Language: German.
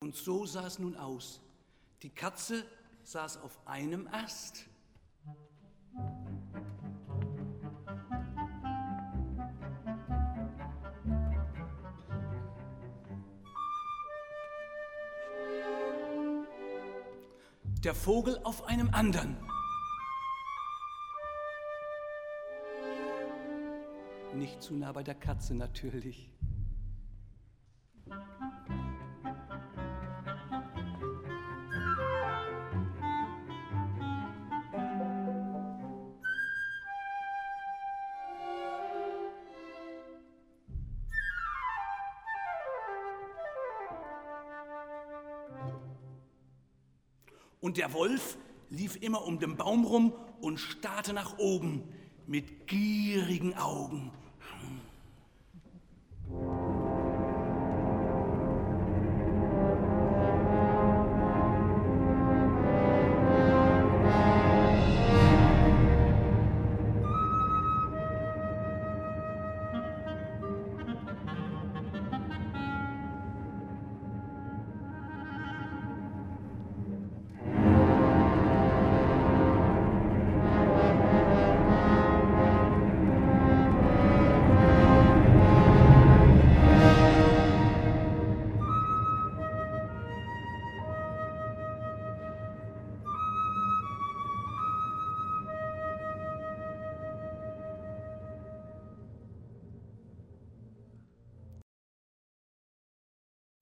Und so sah es nun aus. Die Katze saß auf einem Ast. Der Vogel auf einem anderen. Nicht zu nah bei der Katze natürlich. Und der Wolf lief immer um den Baum rum und starrte nach oben mit gierigen Augen.